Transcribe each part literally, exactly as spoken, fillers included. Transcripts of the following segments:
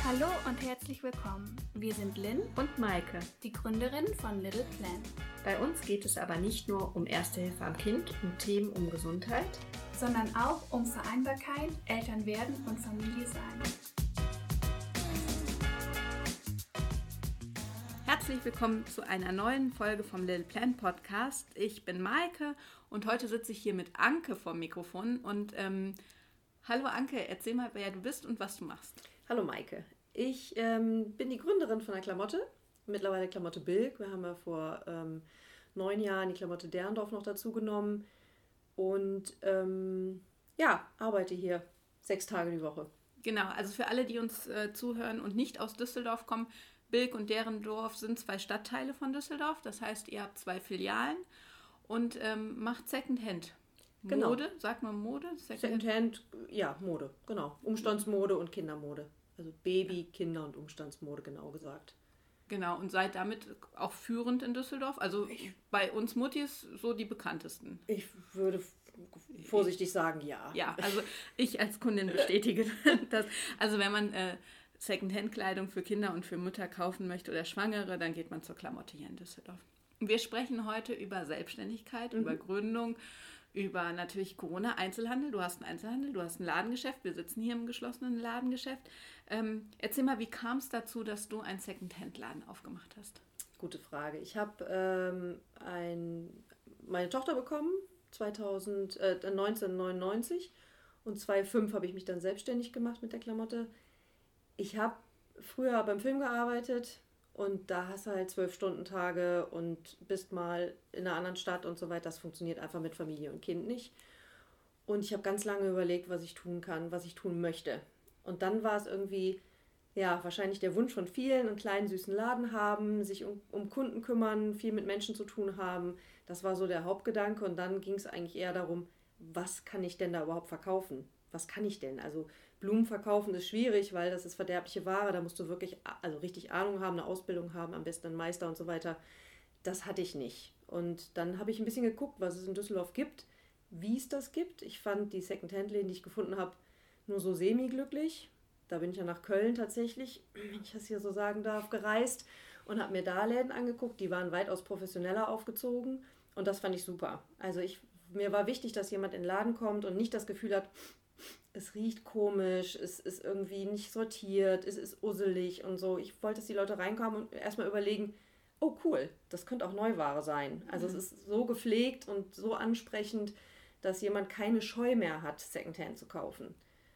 Hallo und herzlich willkommen. Wir sind Lynn und Maike, die Gründerin von Little Plan. Bei uns geht es aber nicht nur um Erste Hilfe am Kind und Themen um Gesundheit, sondern auch um Vereinbarkeit, Elternwerden und Familie sein. Herzlich willkommen zu einer neuen Folge vom Little Plan Podcast. Ich bin Maike und heute sitze ich hier mit Anke vorm Mikrofon. Und ähm, hallo Anke, erzähl mal, wer du bist und was du machst. Hallo Maike, ich ähm, bin die Gründerin von der Klamotte, mittlerweile Klamotte Bilk. Wir haben ja vor ähm, neun Jahren die Klamotte Derndorf noch dazu genommen und ähm, ja, arbeite hier sechs Tage die Woche. Genau, also für alle, die uns äh, zuhören und nicht aus Düsseldorf kommen, Bilk und Derendorf sind zwei Stadtteile von Düsseldorf. Das heißt, ihr habt zwei Filialen und ähm, macht Secondhand. Genau. Mode, sagt man Mode? Secondhand, Secondhand, ja, Mode, genau. Umstandsmode und Kindermode. Also Baby-, Kinder- und Umstandsmode, genau gesagt. Genau, und seid damit auch führend in Düsseldorf? Also ich, bei uns Muttis so die bekanntesten. Ich würde vorsichtig sagen, ja. Ja, also ich als Kundin bestätige das. Also wenn man äh, Secondhand-Kleidung für Kinder und für Mütter kaufen möchte oder Schwangere, dann geht man zur Klamotte hier in Düsseldorf. Wir sprechen heute über Selbstständigkeit, mhm. über Gründung, über natürlich Corona, Einzelhandel. Du hast einen Einzelhandel, du hast ein Ladengeschäft. Wir sitzen hier im geschlossenen Ladengeschäft. Ähm, erzähl mal, wie kam es dazu, dass du einen Secondhand-Laden aufgemacht hast? Gute Frage. Ich habe ähm, ein, meine Tochter bekommen, zweitausend, äh, neunzehnhundertneunundneunzig, und zweitausendfünf habe ich mich dann selbstständig gemacht mit der Klamotte. Ich habe früher beim Film gearbeitet und da hast du halt zwölf Stunden Tage und bist mal in einer anderen Stadt und so weiter. Das funktioniert einfach mit Familie und Kind nicht. Und ich habe ganz lange überlegt, was ich tun kann, was ich tun möchte. Und dann war es irgendwie, ja, wahrscheinlich der Wunsch von vielen, einen kleinen süßen Laden haben, sich um, um Kunden kümmern, viel mit Menschen zu tun haben. Das war so der Hauptgedanke. Und dann ging es eigentlich eher darum, was kann ich denn da überhaupt verkaufen? Was kann ich denn? Also Blumen verkaufen ist schwierig, weil das ist verderbliche Ware. Da musst du wirklich also richtig Ahnung haben, eine Ausbildung haben, am besten einen Meister und so weiter. Das hatte ich nicht. Und dann habe ich ein bisschen geguckt, was es in Düsseldorf gibt, wie es das gibt. Ich fand die Secondhand-Läden, die ich gefunden habe, nur so semi-glücklich. Da bin ich ja nach Köln tatsächlich, wenn ich das hier so sagen darf, gereist und habe mir da Läden angeguckt. Die waren weitaus professioneller aufgezogen und das fand ich super. Also ich, mir war wichtig, dass jemand in den Laden kommt und nicht das Gefühl hat, es riecht komisch, es ist irgendwie nicht sortiert, es ist usselig und so. Ich wollte, dass die Leute reinkommen und erstmal überlegen, oh cool, das könnte auch Neuware sein. Also mhm. es ist so gepflegt und so ansprechend, dass jemand keine Scheu mehr hat, Secondhand zu kaufen.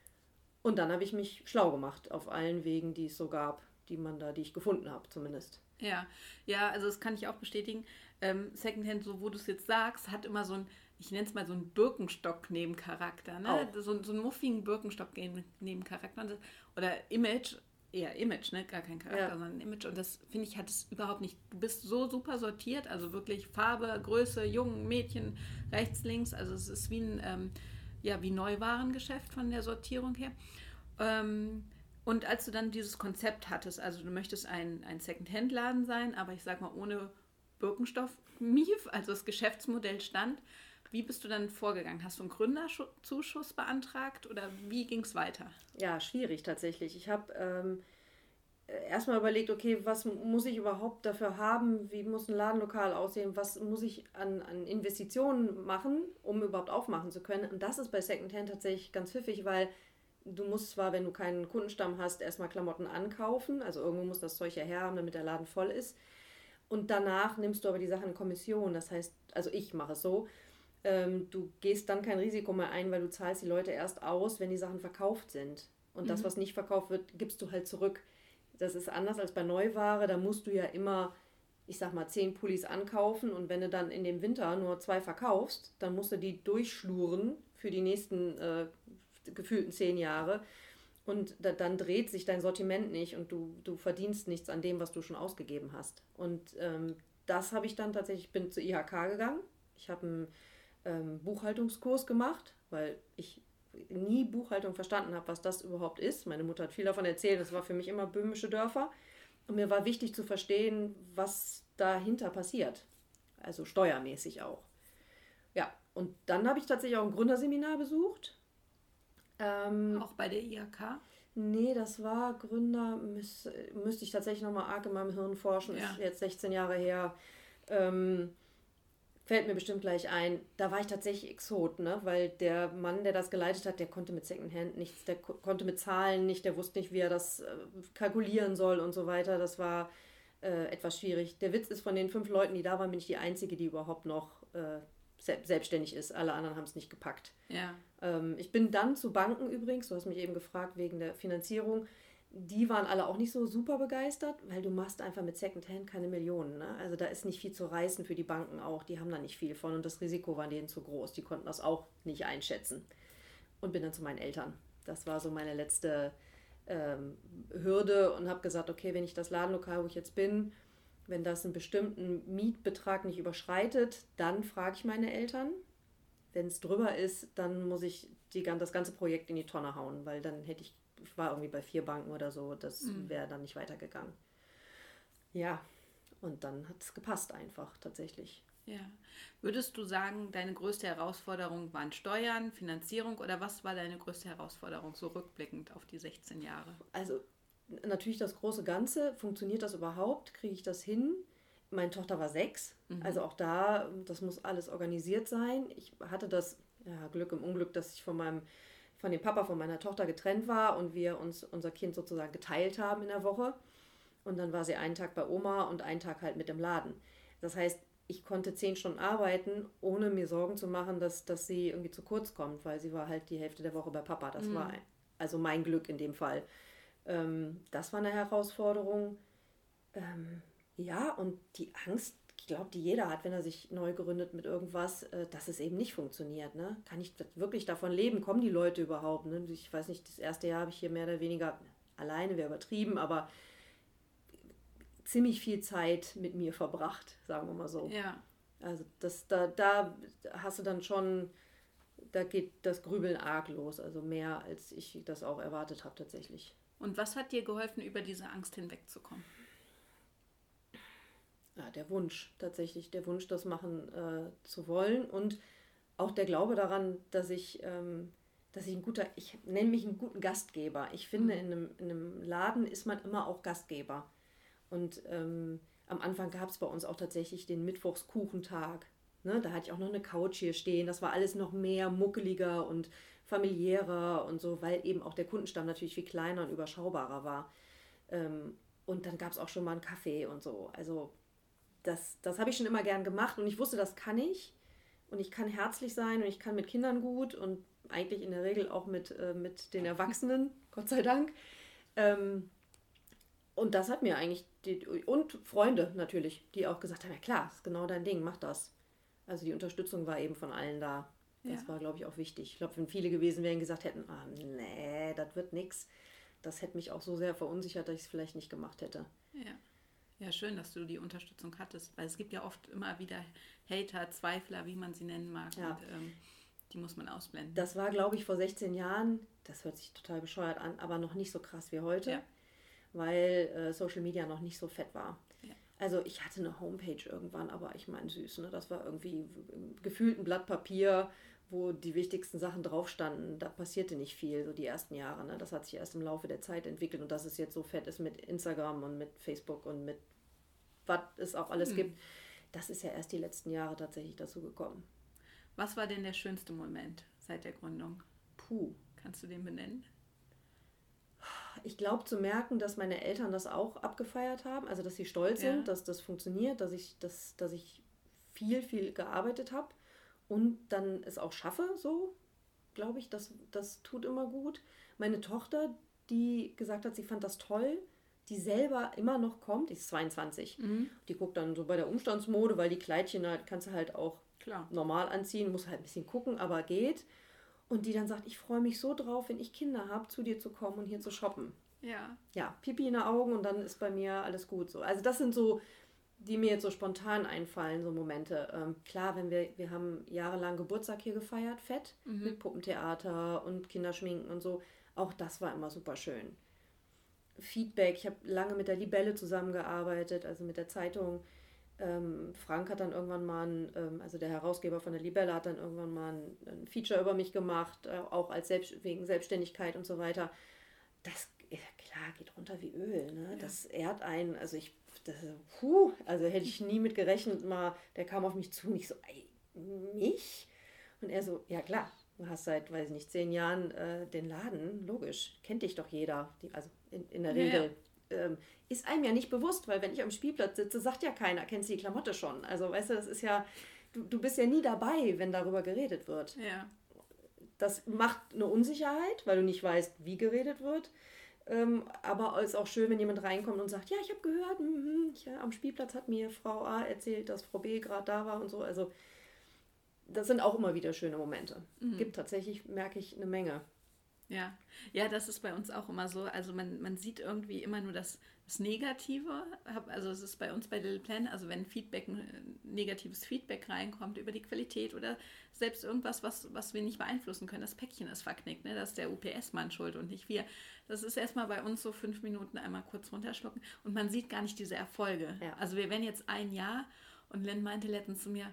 Und dann habe ich mich schlau gemacht auf allen Wegen, die es so gab, die man da, die ich gefunden habe zumindest. Ja, ja, also das kann ich auch bestätigen. Ähm, Secondhand, so wo du es jetzt sagst, hat immer so ein, ich nenne es mal so einen Birkenstock-Nebencharakter, ne? So, so einen muffigen Birkenstock-Nebencharakter oder Image, eher Image, ne? Gar kein Charakter, ja. sondern Image. Und das, finde ich, hat es überhaupt nicht. Du bist so super sortiert, also wirklich Farbe, Größe, Jungen, Mädchen, rechts, links. Also es ist wie ein, ähm, ja, wie Neuwarengeschäft von der Sortierung her. Ähm, und als du dann dieses Konzept hattest, also du möchtest ein, ein Second-Hand-Laden sein, aber ich sag mal ohne Birkenstoff-Mief, also das Geschäftsmodell stand. Wie bist du dann vorgegangen? Hast du einen Gründerzuschuss beantragt oder wie ging es weiter? Ja, schwierig tatsächlich. Ich habe ähm, erstmal überlegt, okay, was muss ich überhaupt dafür haben? Wie muss ein Ladenlokal aussehen? Was muss ich an, an Investitionen machen, um überhaupt aufmachen zu können? Und das ist bei Secondhand tatsächlich ganz pfiffig, weil du musst zwar, wenn du keinen Kundenstamm hast, erstmal Klamotten ankaufen. Also irgendwo muss das Zeug ja her haben, damit der Laden voll ist. Und danach nimmst du aber die Sachen in Kommission. Das heißt, also ich mache es so, ähm, du gehst dann kein Risiko mehr ein, weil du zahlst die Leute erst aus, wenn die Sachen verkauft sind. Und mhm. das, was nicht verkauft wird, gibst du halt zurück. Das ist anders als bei Neuware. Da musst du ja immer, ich sag mal, zehn Pullis ankaufen. Und wenn du dann in dem Winter nur zwei verkaufst, dann musst du die durchschluren für die nächsten äh, gefühlten zehn Jahre. Und da, dann dreht sich dein Sortiment nicht und du, du verdienst nichts an dem, was du schon ausgegeben hast. Und ähm, das habe ich dann tatsächlich, ich bin zur I H K gegangen. Ich habe einen ähm, Buchhaltungskurs gemacht, weil ich nie Buchhaltung verstanden habe, was das überhaupt ist. Meine Mutter hat viel davon erzählt, das war für mich immer böhmische Dörfer. Und mir war wichtig zu verstehen, was dahinter passiert. Also steuermäßig auch. Ja, und dann habe ich tatsächlich auch ein Gründerseminar besucht. Ähm, auch bei der I H K? Nee, das war Gründer, müß, müsste ich tatsächlich nochmal arg in meinem Hirn forschen, ja. Ist jetzt sechzehn Jahre her. Ähm, fällt mir bestimmt gleich ein. Da war ich tatsächlich Exot, ne? Weil der Mann, der das geleitet hat, der konnte mit Secondhand nichts, der ko- konnte mit Zahlen nicht, der wusste nicht, wie er das äh, kalkulieren soll und so weiter. Das war äh, etwas schwierig. Der Witz ist, von den fünf Leuten, die da waren, bin ich die Einzige, die überhaupt noch äh, se- selbstständig ist. Alle anderen haben es nicht gepackt. Ja. Ähm, ich bin dann zu Banken übrigens, du hast mich eben gefragt wegen der Finanzierung, die waren alle auch nicht so super begeistert, weil du machst einfach mit Secondhand keine Millionen. Ne? Also da ist nicht viel zu reißen für die Banken auch, die haben da nicht viel von und das Risiko war denen zu groß, die konnten das auch nicht einschätzen. Und bin dann zu meinen Eltern. Das war so meine letzte ähm, Hürde und habe gesagt, okay, wenn ich das Ladenlokal, wo ich jetzt bin, wenn das einen bestimmten Mietbetrag nicht überschreitet, dann frage ich meine Eltern. Wenn es drüber ist, dann muss ich die, das ganze Projekt in die Tonne hauen, weil dann hätte ich, ich war irgendwie bei vier Banken oder so, das mhm. wäre dann nicht weitergegangen. Ja, und dann hat es gepasst einfach tatsächlich. Ja. Würdest du sagen, deine größte Herausforderung waren Steuern, Finanzierung oder was war deine größte Herausforderung, so rückblickend auf die sechzehn Jahre? Also natürlich das große Ganze, funktioniert das überhaupt, kriege ich das hin? Meine Tochter war sechs, mhm. also auch da, das muss alles organisiert sein. Ich hatte das ja, Glück im Unglück, dass ich von meinem, von dem Papa von meiner Tochter getrennt war und wir uns unser Kind sozusagen geteilt haben in der Woche. Und dann war sie einen Tag bei Oma und einen Tag halt mit im Laden. Das heißt, ich konnte zehn Stunden arbeiten, ohne mir Sorgen zu machen, dass, dass sie irgendwie zu kurz kommt, weil sie war halt die Hälfte der Woche bei Papa. Das mhm. war also mein Glück in dem Fall. Ähm, das war eine Herausforderung. Ähm, Ja, und die Angst, ich glaube, die jeder hat, wenn er sich neu gründet mit irgendwas, äh, dass es eben nicht funktioniert. Ne? Kann ich wirklich davon leben? Kommen die Leute überhaupt? Ne? Ich weiß nicht, das erste Jahr habe ich hier mehr oder weniger, alleine wäre übertrieben, aber ziemlich viel Zeit mit mir verbracht, sagen wir mal so. Ja. Also das, da, da hast du dann schon, da geht das Grübeln arg los, also mehr, als ich das auch erwartet habe tatsächlich. Und was hat dir geholfen, über diese Angst hinwegzukommen? Ja, der Wunsch, tatsächlich, der Wunsch, das machen äh, zu wollen und auch der Glaube daran, dass ich, ähm, dass ich ein guter, ich nenne mich einen guten Gastgeber. Ich finde, in einem, in einem Laden ist man immer auch Gastgeber. Und ähm, am Anfang gab es bei uns auch tatsächlich den Mittwochskuchentag. Ne? Da hatte ich auch noch eine Couch hier stehen. Das war alles noch mehr muckeliger und familiärer und so, weil eben auch der Kundenstamm natürlich viel kleiner und überschaubarer war. Ähm, und dann gab es auch schon mal einen Kaffee und so. Also Das, das habe ich schon immer gern gemacht und ich wusste, das kann ich. Und ich kann herzlich sein und ich kann mit Kindern gut und eigentlich in der Regel auch mit, äh, mit den Erwachsenen, Gott sei Dank. Ähm, und das hat mir eigentlich, die, und Freunde natürlich, die auch gesagt haben, ja klar, ist genau dein Ding, mach das. Also die Unterstützung war eben von allen da. Das ja. war, glaube ich, auch wichtig. Ich glaube, wenn viele gewesen wären, gesagt hätten, ah, nee, das wird nix, das hätte mich auch so sehr verunsichert, dass ich es vielleicht nicht gemacht hätte. Ja. Ja, schön, dass du die Unterstützung hattest, weil es gibt ja oft immer wieder Hater, Zweifler, wie man sie nennen mag, ja. und ähm, die muss man ausblenden. Das war, glaube ich, vor sechzehn Jahren, das hört sich total bescheuert an, aber noch nicht so krass wie heute, ja. weil äh, Social Media noch nicht so fett war. Ja. Also ich hatte eine Homepage irgendwann, aber ich meine süß, ne? Das war irgendwie gefühlt ein Blatt Papier, wo die wichtigsten Sachen drauf standen. Da passierte nicht viel, so die ersten Jahre. Ne? Das hat sich erst im Laufe der Zeit entwickelt und dass es jetzt so fett ist mit Instagram und mit Facebook und mit was es auch alles mhm. gibt, das ist ja erst die letzten Jahre tatsächlich dazu gekommen. Was war denn der schönste Moment seit der Gründung? Puh. Kannst du den benennen? Ich glaube zu merken, dass meine Eltern das auch abgefeiert haben, also dass sie stolz ja. sind, dass das funktioniert, dass ich, dass, dass ich viel, viel gearbeitet habe und dann es auch schaffe, so, glaube ich, das, das tut immer gut. Meine Tochter, die gesagt hat, sie fand das toll, die selber immer noch kommt, die ist zweiundzwanzig, mhm. die guckt dann so bei der Umstandsmode, weil die Kleidchen halt, kannst du halt auch Klar. normal anziehen, muss halt ein bisschen gucken, aber geht. Und die dann sagt, ich freue mich so drauf, wenn ich Kinder habe, zu dir zu kommen und hier zu shoppen. Ja. Ja, Pipi in den Augen und dann ist bei mir alles gut so. Also das sind so, die mir jetzt so spontan einfallen, so Momente. Ähm, klar, wenn wir, wir haben jahrelang Geburtstag hier gefeiert, fett, mhm. mit Puppentheater und Kinderschminken und so. Auch das war immer super schön. Feedback, ich habe lange mit der Libelle zusammengearbeitet, also mit der Zeitung. Ähm, Frank hat dann irgendwann mal, ein, ähm, also der Herausgeber von der Libelle hat dann irgendwann mal ein, ein Feature über mich gemacht, äh, auch als Selbst, wegen Selbstständigkeit und so weiter. das, ja, klar, geht runter wie Öl. Ne? Ja. Das ehrt einen, also ich, das, puh, also hätte ich nie mit gerechnet, mal, der kam auf mich zu und ich so, ey, mich? Und er so, ja klar, du hast seit, weiß ich nicht, zehn Jahren äh, den Laden, logisch, kennt dich doch jeder, die, also in, in der Regel. Ja, ja. Ähm, ist einem ja nicht bewusst, weil wenn ich am Spielplatz sitze, sagt ja keiner, kennst du die Klamotte schon. Also weißt du, das ist ja, du, du bist ja nie dabei, wenn darüber geredet wird. Ja. Das macht eine Unsicherheit, weil du nicht weißt, wie geredet wird. Ähm, aber es ist auch schön, wenn jemand reinkommt und sagt, ja, ich habe gehört, mh, ja, am Spielplatz hat mir Frau A erzählt, dass Frau B gerade da war und so. Also das sind auch immer wieder schöne Momente. Mhm. Gibt tatsächlich, merke ich, eine Menge. Ja, ja, das ist bei uns auch immer so. Also man, man sieht irgendwie immer nur das, das Negative. Also es ist bei uns bei Little Plan, also wenn Feedback, ein negatives Feedback reinkommt über die Qualität oder selbst irgendwas, was, was wir nicht beeinflussen können, das Päckchen ist verknickt, ne? Das ist der U P S-Mann schuld und nicht wir. Das ist erstmal bei uns so fünf Minuten einmal kurz runterschlucken und man sieht gar nicht diese Erfolge. Ja. Also wir werden jetzt ein Jahr und Len meinte letztens zu mir,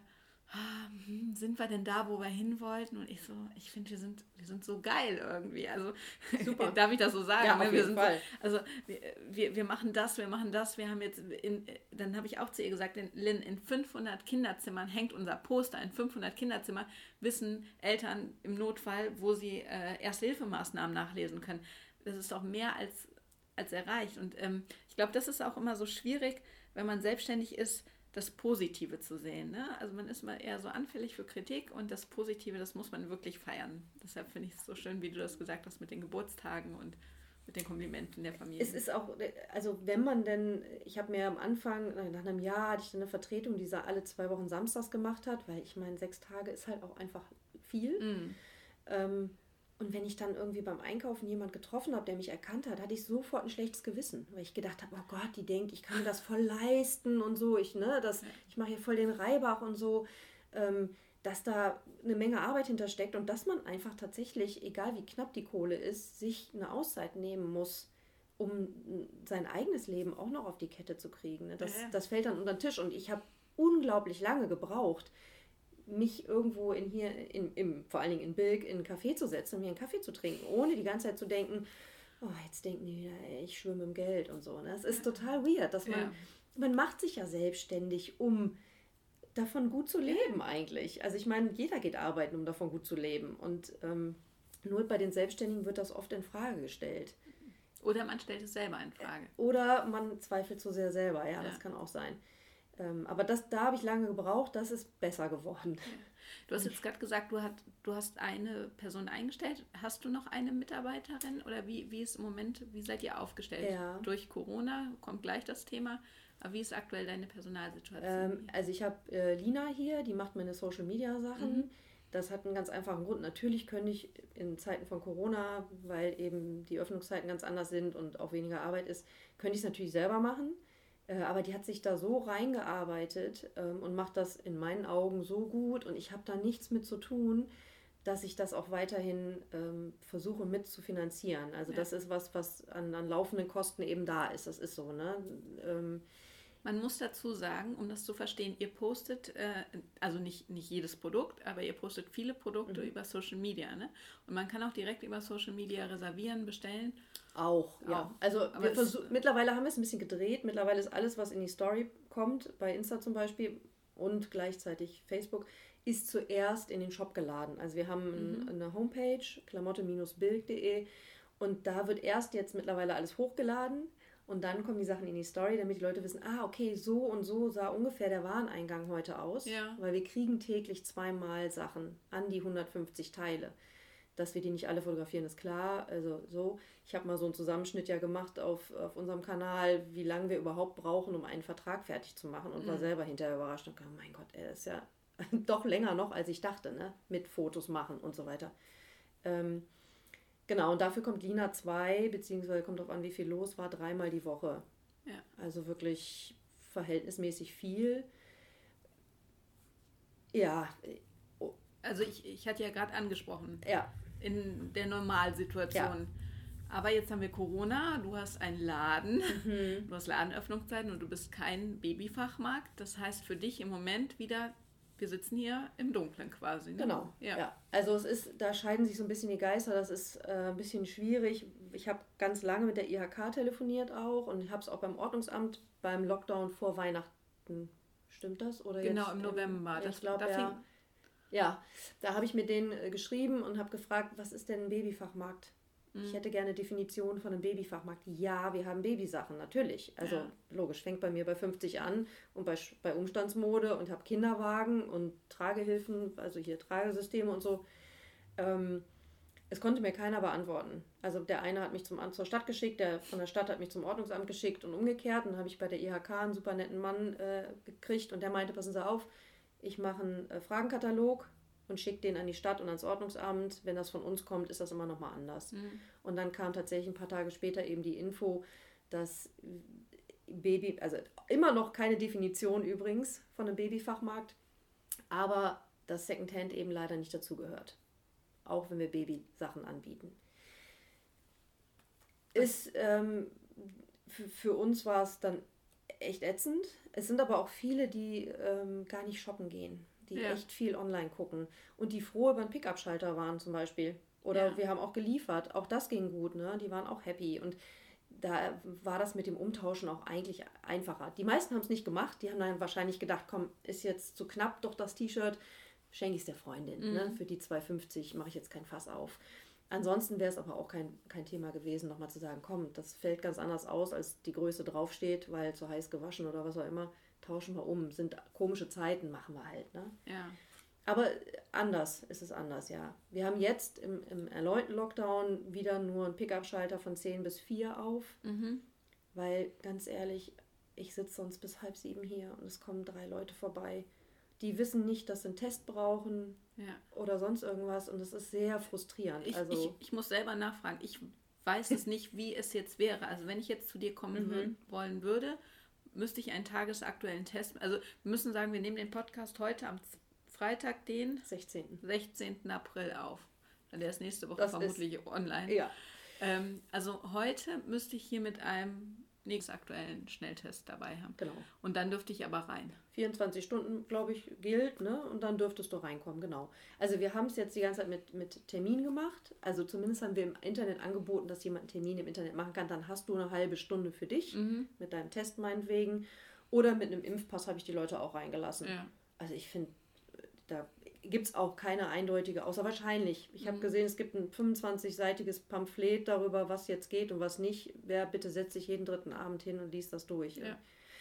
sind wir denn da, wo wir hin wollten? Und ich so, ich finde, wir sind, wir sind so geil irgendwie. Also, super. Darf ich das so sagen? Ja, auf wir jeden sind Fall. So, also, wir, wir, wir machen das, wir machen das. Wir haben jetzt, in, dann habe ich auch zu ihr gesagt, in, Lynn, in fünfhundert Kinderzimmern hängt unser Poster. In fünfhundert Kinderzimmern wissen Eltern im Notfall, wo sie äh, Erste-Hilfemaßnahmen nachlesen können. Das ist doch mehr als, als erreicht. Und ähm, ich glaube, das ist auch immer so schwierig, wenn man selbstständig ist, das Positive zu sehen. Ne? Also man ist mal eher so anfällig für Kritik und das Positive, das muss man wirklich feiern. Deshalb finde ich es so schön, wie du das gesagt hast mit den Geburtstagen und mit den Komplimenten der Familie. Es ist auch, also wenn man denn, ich habe mir am Anfang, nach einem Jahr hatte ich dann eine Vertretung, die alle zwei Wochen samstags gemacht hat, weil ich meine, sechs Tage ist halt auch einfach viel. Mm. Ähm, Und wenn ich dann irgendwie beim Einkaufen jemand getroffen habe, der mich erkannt hat, hatte ich sofort ein schlechtes Gewissen. Weil ich gedacht habe, oh Gott, die denkt, ich kann mir das voll leisten und so. Ich, ne, das, ich mache hier voll den Reibach und so. Ähm, dass da eine Menge Arbeit hintersteckt und dass man einfach tatsächlich, egal wie knapp die Kohle ist, sich eine Auszeit nehmen muss, um sein eigenes Leben auch noch auf die Kette zu kriegen. Ne? Das, ja, ja. das fällt dann unter den Tisch. Und ich habe unglaublich lange gebraucht, mich irgendwo in hier, in, im, vor allen Dingen in Bilk, in einen Café zu setzen und mir einen Kaffee zu trinken, ohne die ganze Zeit zu denken, oh, jetzt denken die wieder, ey, ich schwimme im Geld und so. Ne? Das ist ja. total weird, dass man, ja. man macht sich ja selbstständig, um davon gut zu leben ja. eigentlich. Also ich meine, jeder geht arbeiten, um davon gut zu leben. Und ähm, nur bei den Selbstständigen wird das oft in Frage gestellt. Oder man stellt es selber in Frage. Oder man zweifelt so sehr selber, ja, ja. das kann auch sein. Aber das, da habe ich lange gebraucht, das ist besser geworden. Ja. Du hast jetzt gerade gesagt, du, hat, du hast eine Person eingestellt. Hast du noch eine Mitarbeiterin oder wie, wie ist im Moment, wie seid ihr aufgestellt? Ja. Durch Corona kommt gleich das Thema. Aber wie ist aktuell deine Personalsituation? Ähm, also ich habe äh, Lina hier, die macht meine Social-Media-Sachen. Mhm. Das hat einen ganz einfachen Grund. Natürlich könnte ich in Zeiten von Corona, weil eben die Öffnungszeiten ganz anders sind und auch weniger Arbeit ist, könnte ich es natürlich selber machen. Aber die hat sich da so reingearbeitet ähm, und macht das in meinen Augen so gut und ich habe da nichts mit zu tun, dass ich das auch weiterhin ähm, versuche mit zu finanzieren. Also ja. das ist was, was an, an laufenden Kosten eben da ist. Das ist so, ne? Ähm, Man muss dazu sagen, um das zu verstehen, ihr postet, äh, also nicht, nicht jedes Produkt, aber ihr postet viele Produkte mhm. über Social Media. Ne? Und man kann auch direkt über Social Media reservieren, bestellen. Auch, ja. Auch. Also wir versuch, mittlerweile haben wir es ein bisschen gedreht. Mittlerweile ist alles, was in die Story kommt, bei Insta zum Beispiel und gleichzeitig Facebook, ist zuerst in den Shop geladen. Also wir haben mhm. eine Homepage, klamotte Bindestrich bilk punkt de und da wird erst jetzt mittlerweile alles hochgeladen. Und dann kommen die Sachen in die Story, damit die Leute wissen, ah, okay, so und so sah ungefähr der Wareneingang heute aus. Ja. Weil wir kriegen täglich zweimal Sachen an die hundertfünfzig Teile. Dass wir die nicht alle fotografieren, ist klar. Also so, ich habe mal so einen Zusammenschnitt ja gemacht auf, auf unserem Kanal, wie lange wir überhaupt brauchen, um einen Vertrag fertig zu machen. Und mhm. war selber hinterher überrascht und kam, mein Gott, ey, das ist ja doch länger noch, als ich dachte, ne? Mit Fotos machen und so weiter. Ähm, Genau, und dafür kommt Lina zwei, beziehungsweise kommt darauf an, wie viel los war, dreimal die Woche. Ja. Also wirklich verhältnismäßig viel. Ja. Also ich, ich hatte ja gerade angesprochen, ja. in der Normalsituation. Ja. Aber jetzt haben wir Corona, du hast einen Laden, mhm. du hast Ladenöffnungszeiten und du bist kein Babyfachmarkt. Das heißt für dich im Moment wieder wir sitzen hier im Dunkeln quasi. Ne? Genau, ja. ja. Also es ist, da scheiden sich so ein bisschen die Geister, das ist äh, ein bisschen schwierig. Ich habe ganz lange mit der I H K telefoniert auch und habe es auch beim Ordnungsamt beim Lockdown vor Weihnachten, stimmt das? Oder genau, jetzt im November. Im, das, ich glaube, da fing, ja. Ja, da habe ich mit denen äh, geschrieben und habe gefragt, was ist denn ein Babyfachmarkt? Mhm. Ich hätte gerne Definition von einem Babyfachmarkt. Ja, wir haben Babysachen, natürlich. Also ja. Logisch, fängt bei mir bei fünfzig an und bei, bei Umstandsmode und habe Kinderwagen und Tragehilfen, also hier Tragesysteme und so. Ähm, es konnte mir keiner beantworten. Also der eine hat mich zum, zur Stadt geschickt, der von der Stadt hat mich zum Ordnungsamt geschickt und umgekehrt. Und dann habe ich bei der I H K einen super netten Mann äh, gekriegt und der meinte, passen Sie auf, ich mache einen äh, Fragenkatalog und schicke den an die Stadt und ans Ordnungsamt. Wenn das von uns kommt, ist das immer nochmal anders. Mhm. Und dann kam tatsächlich ein paar Tage später eben die Info, dass Baby, also immer noch keine Definition übrigens von einem Babyfachmarkt, aber dass Secondhand eben leider nicht dazugehört. Auch wenn wir Babysachen anbieten. Ist, ähm, für, für uns war es dann echt ätzend. Es sind aber auch viele, die ähm, gar nicht shoppen gehen, die ja. echt viel online gucken und die froh über einen Pickup-Schalter waren zum Beispiel. Oder ja. wir haben auch geliefert, auch das ging gut, ne? Die waren auch happy und da war das mit dem Umtauschen auch eigentlich einfacher. Die meisten haben es nicht gemacht, die haben dann wahrscheinlich gedacht, komm, ist jetzt zu knapp doch das T-Shirt, schenke ich es der Freundin. Mhm. Ne? Für die zwei fünfzig mache ich jetzt kein Fass auf. Ansonsten wäre es aber auch kein, kein Thema gewesen, nochmal zu sagen, komm, das fällt ganz anders aus, als die Größe draufsteht, weil zu heiß gewaschen oder was auch immer, tauschen wir um. Sind komische Zeiten, machen wir halt. Ne? Ja. Aber anders ist es anders, ja. Wir haben jetzt im, im erneuten Lockdown wieder nur einen Pickup-Schalter von zehn bis vier auf, mhm. weil, ganz ehrlich, ich sitze sonst bis halb sieben hier und es kommen drei Leute vorbei. Die wissen nicht, dass sie einen Test brauchen ja. oder sonst irgendwas und das ist sehr frustrierend. Ich, also, ich, ich muss selber nachfragen. Ich weiß es nicht, wie es jetzt wäre. Also wenn ich jetzt zu dir kommen Mhm. würd, wollen würde, müsste ich einen tagesaktuellen Test... Also wir müssen sagen, wir nehmen den Podcast heute am Freitag, den sechzehnten sechzehnten April auf. Der ist nächste Woche Das vermutlich ist- online. Ja, Ähm, also heute müsste ich hier mit einem nächsten aktuellen Schnelltest dabei haben. genau. Und dann dürfte ich aber rein. vierundzwanzig Stunden, glaube ich, gilt, ne? Und dann dürftest du reinkommen, genau. Also wir haben es jetzt die ganze Zeit mit, mit Termin gemacht. Also zumindest haben wir im Internet angeboten, dass jemand einen Termin im Internet machen kann. Dann hast du eine halbe Stunde für dich, Mhm. mit deinem Test meinetwegen. Oder mit einem Impfpass habe ich die Leute auch reingelassen. Ja. Also ich finde, da gibt es auch keine eindeutige, außer wahrscheinlich. Ich habe Mhm. gesehen, es gibt ein fünfundzwanzig-seitiges Pamphlet darüber, was jetzt geht und was nicht. Wer bitte setzt sich jeden dritten Abend hin und liest das durch. Ja.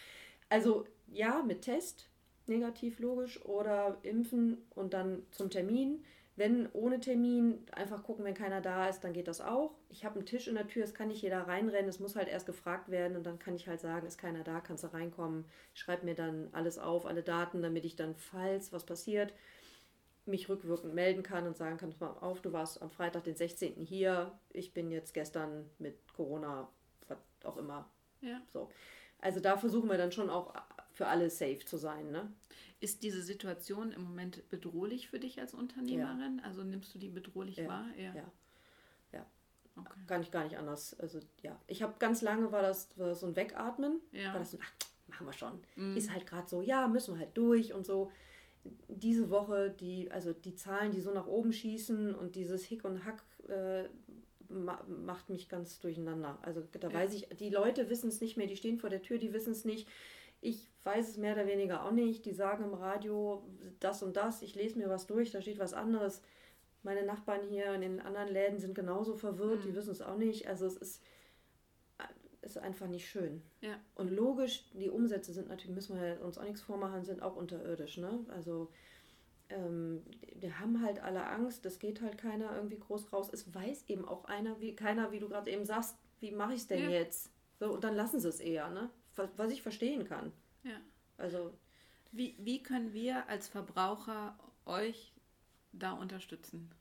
Also ja, mit Test, negativ logisch, oder impfen und dann zum Termin. Wenn ohne Termin, einfach gucken, wenn keiner da ist, dann geht das auch. Ich habe einen Tisch in der Tür, es kann nicht jeder reinrennen, es muss halt erst gefragt werden und dann kann ich halt sagen, ist keiner da, kannst du reinkommen. Schreib mir dann alles auf, alle Daten, damit ich dann, falls was passiert, mich rückwirkend melden kann und sagen kann, pass mal auf, du warst am Freitag, den sechzehnten hier, ich bin jetzt gestern mit Corona, was auch immer. Ja. So. Also da versuchen wir dann schon auch für alle safe zu sein, ne? Ist diese Situation im Moment bedrohlich für dich als Unternehmerin? Also nimmst du die bedrohlich Ja. wahr? Ja. Ja. Okay. Kann ich gar nicht anders. Also ja, ich habe ganz lange war das, war das so ein Wegatmen, Ja. war das so, ach, machen wir schon. Mhm. Ist halt gerade so, ja, müssen wir halt durch und so. Diese Woche, die, also die Zahlen, die so nach oben schießen und dieses Hick und Hack äh, ma- macht mich ganz durcheinander. Also da Ja. weiß ich, die Leute wissen es nicht mehr, die stehen vor der Tür, die wissen es nicht. Ich weiß es mehr oder weniger auch nicht. Die sagen im Radio das und das, ich lese mir was durch, da steht was anderes. Meine Nachbarn hier in den anderen Läden sind genauso verwirrt, Mhm. die wissen es auch nicht. Also es ist, ist einfach nicht schön. Ja. Und logisch, die Umsätze sind natürlich, müssen wir uns auch nichts vormachen, sind auch unterirdisch. Ne? Also ähm, die haben halt alle Angst, es geht halt keiner irgendwie groß raus. Es weiß eben auch einer, wie keiner, wie du gerade eben sagst, wie mache ich es denn Ja. jetzt? So, und dann lassen sie es eher, ne? Was, was ich verstehen kann. Ja. Also Wie, wie können wir als Verbraucher euch da unterstützen?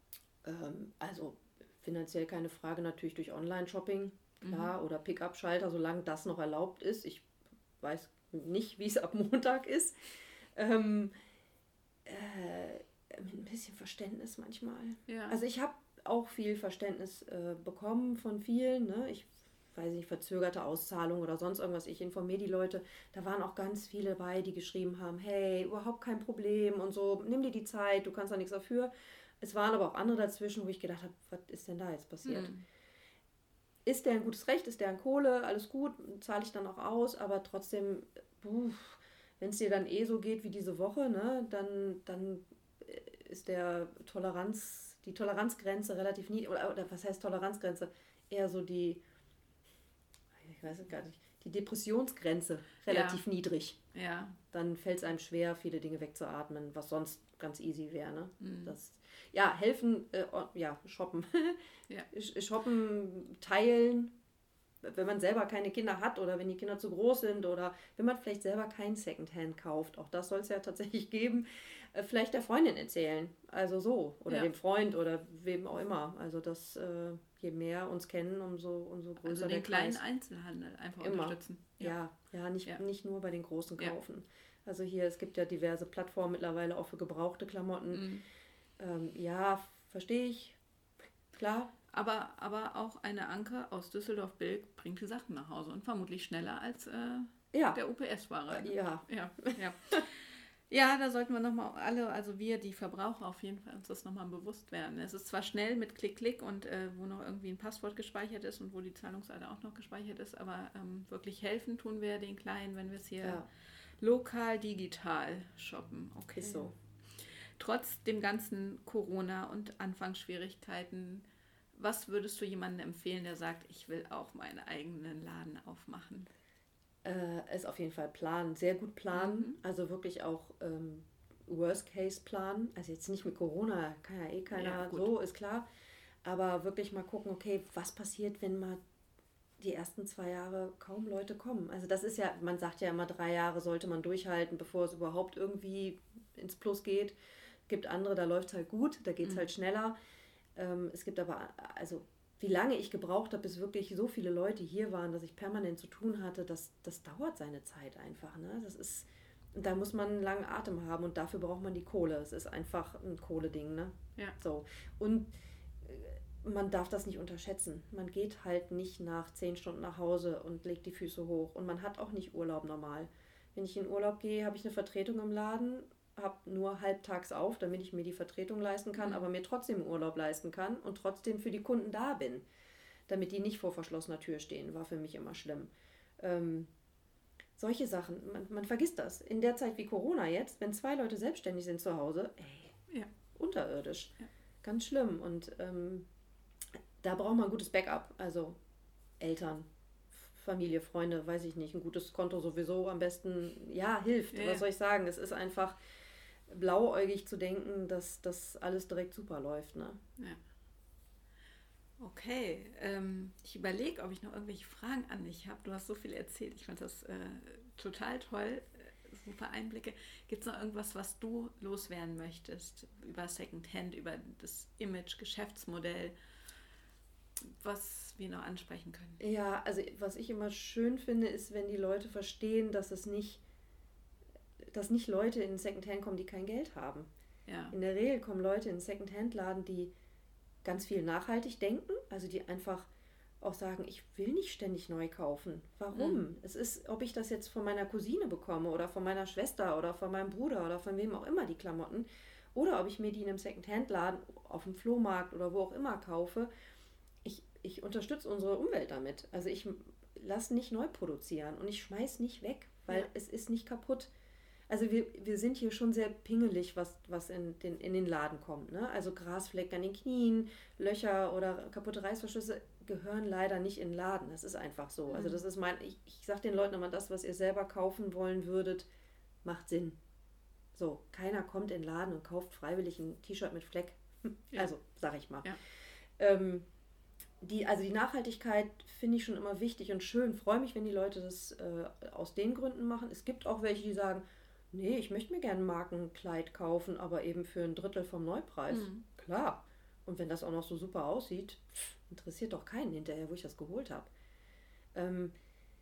Ähm, also finanziell keine Frage, natürlich durch Online-Shopping, klar, oder Pick-up-Schalter, solange das noch erlaubt ist. Ich weiß nicht, wie es ab Montag ist. Ähm, äh, mit ein bisschen Verständnis manchmal. Ja. Also ich habe auch viel Verständnis äh, bekommen von vielen. Ne? Ich weiß ich nicht, verzögerte Auszahlung oder sonst irgendwas. Ich informiere die Leute. Da waren auch ganz viele bei, die geschrieben haben, hey, überhaupt kein Problem und so, nimm dir die Zeit, du kannst da nichts dafür. Es waren aber auch andere dazwischen, wo ich gedacht habe, was ist denn da jetzt passiert? Mhm. Ist der ein gutes Recht, ist der an Kohle, alles gut, zahle ich dann auch aus, aber trotzdem, wenn es dir dann eh so geht wie diese Woche, ne, dann, dann ist der Toleranz, die Toleranzgrenze relativ niedrig, oder, oder was heißt Toleranzgrenze? Eher so die, ich weiß es gar nicht, die Depressionsgrenze relativ ja. niedrig. Ja. Dann fällt es einem schwer, viele Dinge wegzuatmen, was sonst ganz easy wäre. Ne? Mhm. Das, ja, helfen, äh, ja, shoppen. ja. Shoppen, teilen, wenn man selber keine Kinder hat oder wenn die Kinder zu groß sind oder wenn man vielleicht selber kein Secondhand kauft. Auch das soll es ja tatsächlich geben. Äh, vielleicht der Freundin erzählen. Also so. Oder ja. dem Freund oder wem auch immer. Also das, äh, je mehr uns kennen, umso, umso größer also der den kleinen Kreis. Einzelhandel einfach immer. Unterstützen. Ja, ja, ja, nicht, ja nicht nur bei den großen kaufen. Ja. Also hier, es gibt ja diverse Plattformen mittlerweile auch für gebrauchte Klamotten. Mhm. Ähm, ja, verstehe ich. Klar. Aber, aber auch eine Anke aus Düsseldorf-Bilk bringt die Sachen nach Hause und vermutlich schneller als äh, ja. der U P S-Fahrer. Ja. Ja, ja. Ja, da sollten wir nochmal alle, also wir, die Verbraucher, auf jeden Fall uns das nochmal bewusst werden. Es ist zwar schnell mit Klick, Klick und äh, wo noch irgendwie ein Passwort gespeichert ist und wo die Zahlungsseite auch noch gespeichert ist, aber ähm, wirklich helfen tun wir den Kleinen, wenn wir es hier ja. lokal, digital shoppen. Okay. Ist so. Trotz dem ganzen Corona und Anfangsschwierigkeiten, was würdest du jemandem empfehlen, der sagt, ich will auch meinen eigenen Laden aufmachen? Äh, ist auf jeden Fall planen, sehr gut planen, mhm. also wirklich auch ähm, Worst-Case planen, also jetzt nicht mit Corona, kann ja eh keiner, ja, so ist klar, aber wirklich mal gucken, okay, was passiert, wenn mal die ersten zwei Jahre kaum Leute kommen. Also das ist ja, man sagt ja immer, drei Jahre sollte man durchhalten, bevor es überhaupt irgendwie ins Plus geht. Gibt andere, da läuft es halt gut, da geht es mhm. halt schneller. Ähm, es gibt aber, also wie lange ich gebraucht habe, bis wirklich so viele Leute hier waren, dass ich permanent zu tun hatte, das, das dauert seine Zeit einfach. Ne? Das ist, da muss man einen langen Atem haben und dafür braucht man die Kohle. Es ist einfach ein Kohleding. Ne? Ja. So. Und man darf das nicht unterschätzen. Man geht halt nicht nach zehn Stunden nach Hause und legt die Füße hoch. Und man hat auch nicht Urlaub normal. Wenn ich in Urlaub gehe, habe ich eine Vertretung im Laden, habe nur halbtags auf, damit ich mir die Vertretung leisten kann, mhm. aber mir trotzdem Urlaub leisten kann und trotzdem für die Kunden da bin, damit die nicht vor verschlossener Tür stehen, war für mich immer schlimm. Ähm, solche Sachen, man, man vergisst das. In der Zeit wie Corona jetzt, wenn zwei Leute selbstständig sind zu Hause, ey, ja. unterirdisch, ja. ganz schlimm. Und ähm, da braucht man ein gutes Backup, also Eltern, Familie, Freunde, weiß ich nicht, ein gutes Konto sowieso am besten, ja, hilft. Ja. Was soll ich sagen? Es ist einfach blauäugig zu denken, dass das alles direkt super läuft. Ne? Ja. Okay, ähm, ich überlege, ob ich noch irgendwelche Fragen an dich habe. Du hast so viel erzählt, ich fand das äh, total toll, äh, super Einblicke. Gibt es noch irgendwas, was du loswerden möchtest über Secondhand, über das Image, Geschäftsmodell, was wir noch ansprechen können? Ja, also was ich immer schön finde, ist, wenn die Leute verstehen, dass es nicht dass nicht Leute in den Secondhand kommen, die kein Geld haben. Ja. In der Regel kommen Leute in den Secondhand-Laden, die ganz viel nachhaltig denken, also die einfach auch sagen, ich will nicht ständig neu kaufen. Warum? Mhm. Es ist, ob ich das jetzt von meiner Cousine bekomme oder von meiner Schwester oder von meinem Bruder oder von wem auch immer die Klamotten oder ob ich mir die in einem Secondhand-Laden auf dem Flohmarkt oder wo auch immer kaufe. Ich, ich unterstütze unsere Umwelt damit. Also ich lasse nicht neu produzieren und ich schmeiß nicht weg, weil ja. es ist nicht kaputt. Also wir, wir sind hier schon sehr pingelig, was, was in, den, in den Laden kommt. Ne? Also Grasflecken an den Knien, Löcher oder kaputte Reißverschlüsse gehören leider nicht in den Laden. Das ist einfach so. Mhm. Also das ist mein, ich, ich sage den Leuten immer, das, was ihr selber kaufen wollen würdet, macht Sinn. So, keiner kommt in den Laden und kauft freiwillig ein T-Shirt mit Fleck. Ja. Also, sag ich mal. Ja. Ähm, die, also die Nachhaltigkeit finde ich schon immer wichtig und schön. Freue mich, wenn die Leute das äh, aus den Gründen machen. Es gibt auch welche, die sagen, nee, ich möchte mir gerne ein Markenkleid kaufen, aber eben für ein Drittel vom Neupreis. Mhm. Klar. Und wenn das auch noch so super aussieht, interessiert doch keinen hinterher, wo ich das geholt habe. Ähm,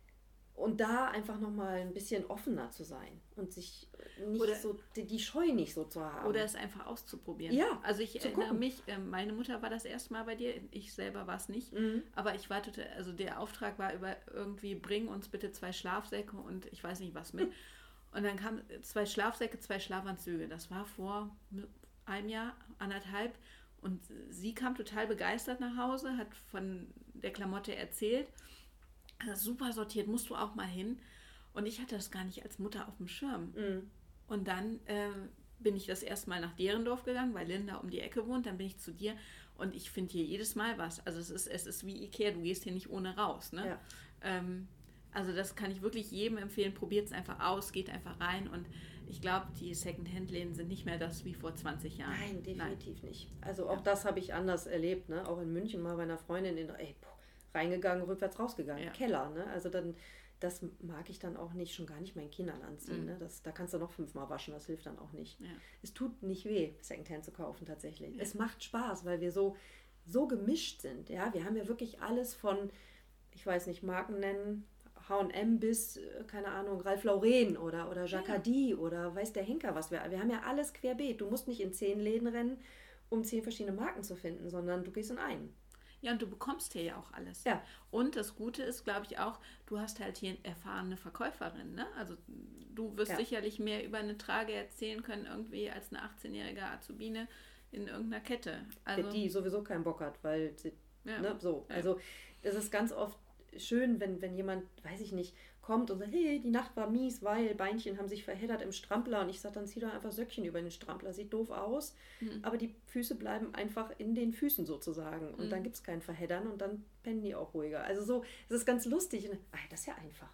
Und da einfach nochmal ein bisschen offener zu sein und sich nicht oder, so, die, die Scheu nicht so zu haben. Oder es einfach auszuprobieren. Ja, also ich erinnere gucken. mich, äh, meine Mutter war das erste Mal bei dir, ich selber war es nicht, Mhm. aber ich wartete, also der Auftrag war über irgendwie, bring uns bitte zwei Schlafsäcke und ich weiß nicht was mit. Und dann kamen zwei Schlafsäcke, zwei Schlafanzüge. Das war vor einem Jahr, anderthalb. Und sie kam total begeistert nach Hause, hat von der Klamotte erzählt. Super sortiert, musst du auch mal hin. Und ich hatte das gar nicht als Mutter auf dem Schirm. Mhm. Und dann äh, bin ich das erste Mal nach Derendorf gegangen, weil Linda um die Ecke wohnt. Dann bin ich zu dir und ich finde hier jedes Mal was. Also es ist, es ist wie Ikea, du gehst hier nicht ohne raus. Ne? Ja. Ähm, also das kann ich wirklich jedem empfehlen. Probiert es einfach aus, geht einfach rein. Und ich glaube, die Secondhand-Läden sind nicht mehr das wie vor zwanzig Jahren. Nein, definitiv Nein. nicht. Also auch Ja. das habe ich anders erlebt. Ne? Auch in München mal bei einer Freundin in, ey, boah, reingegangen, rückwärts rausgegangen. Ja. Keller. Ne? Also dann, das mag ich dann auch nicht, schon gar nicht meinen Kindern anziehen. Mhm. Ne? Das, da kannst du noch fünfmal waschen, das hilft dann auch nicht. Ja. Es tut nicht weh, Secondhand zu kaufen tatsächlich. Ja. Es macht Spaß, weil wir so, so gemischt sind. Ja? Wir haben ja wirklich alles von, ich weiß nicht, Marken nennen, H und M bis, keine Ahnung, Ralph Lauren oder, oder Jacquardie ja. oder weiß der Henker was. Wir, wir haben ja alles querbeet. Du musst nicht in zehn Läden rennen, um zehn verschiedene Marken zu finden, sondern du gehst in einen. Ja, und du bekommst hier ja auch alles. Ja. Und das Gute ist, glaube ich, auch, du hast halt hier eine erfahrene Verkäuferin. Ne? Also du wirst ja. sicherlich mehr über eine Trage erzählen können, irgendwie als eine achtzehnjährige Azubine in irgendeiner Kette. Also, die sowieso keinen Bock hat, weil sie, ja. ne, so. Ja. Also das ist ganz oft schön, wenn, wenn jemand, weiß ich nicht, kommt und sagt, hey, die Nacht war mies, weil Beinchen haben sich verheddert im Strampler und ich sage, dann zieh doch einfach Söckchen über den Strampler, sieht doof aus, mhm. aber die Füße bleiben einfach in den Füßen sozusagen und mhm. dann gibt es kein Verheddern und dann pennen die auch ruhiger. Also so, es ist ganz lustig. Ah, das ist ja einfach.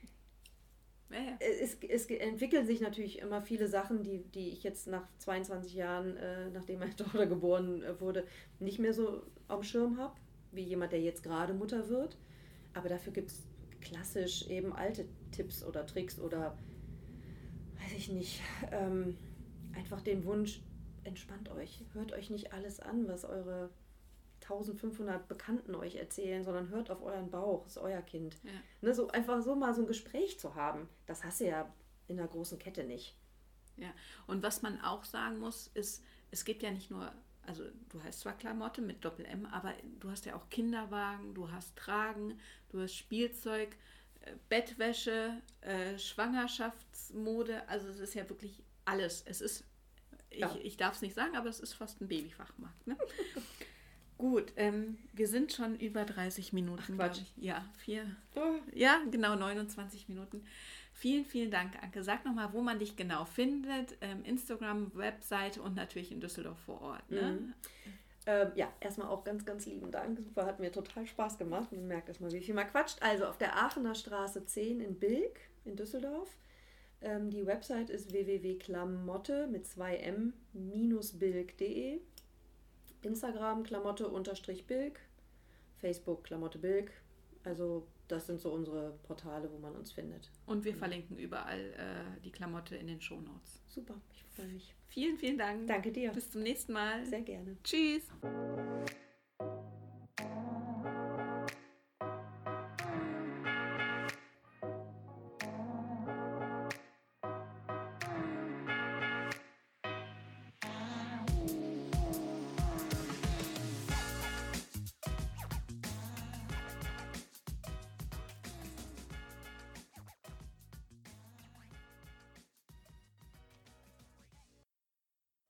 Ja, ja. Es, es entwickeln sich natürlich immer viele Sachen, die, die ich jetzt nach zweiundzwanzig Jahren, äh, nachdem meine Tochter geboren wurde, nicht mehr so am Schirm habe, wie jemand, der jetzt gerade Mutter wird. Aber dafür gibt es klassisch eben alte Tipps oder Tricks oder, weiß ich nicht, ähm, einfach den Wunsch, entspannt euch, hört euch nicht alles an, was eure eintausendfünfhundert Bekannten euch erzählen, sondern hört auf euren Bauch, ist euer Kind. Ja. Ne, so einfach so mal so ein Gespräch zu haben, das hast du ja in einer großen Kette nicht. Ja, und was man auch sagen muss, ist, es gibt ja nicht nur, also du hast zwar Klamotte mit Doppel-M, aber du hast ja auch Kinderwagen, du hast Tragen, du hast Spielzeug, äh, Bettwäsche, äh, Schwangerschaftsmode, also es ist ja wirklich alles. Es ist, ich, ja. ich darf es nicht sagen, aber es ist fast ein Babyfachmarkt. Ne? Gut, ähm, wir sind schon über dreißig Minuten. Ach, Quatsch. Ich. Ja, vier, ja, genau neunundzwanzig Minuten. Vielen, vielen Dank, Anke. Sag nochmal, wo man dich genau findet. Ähm, Instagram, Webseite und natürlich in Düsseldorf vor Ort. Ne? Mhm. Ähm, ja, erstmal auch ganz, ganz lieben Dank. Super, hat mir total Spaß gemacht. Man merkt erstmal, wie viel man quatscht. Also auf der Aachener Straße zehn in Bilk in Düsseldorf. Ähm, die Website ist w w w punkt klamotte mit zwei m minus bilk punkt de. Instagram Klamotte-Bilk. Facebook Klamotte Bilk. Also das sind so unsere Portale, wo man uns findet. Und wir verlinken überall äh, die Klamotte in den Shownotes. Super, ich freue mich. Vielen, vielen Dank. Danke dir. Bis zum nächsten Mal. Sehr gerne. Tschüss.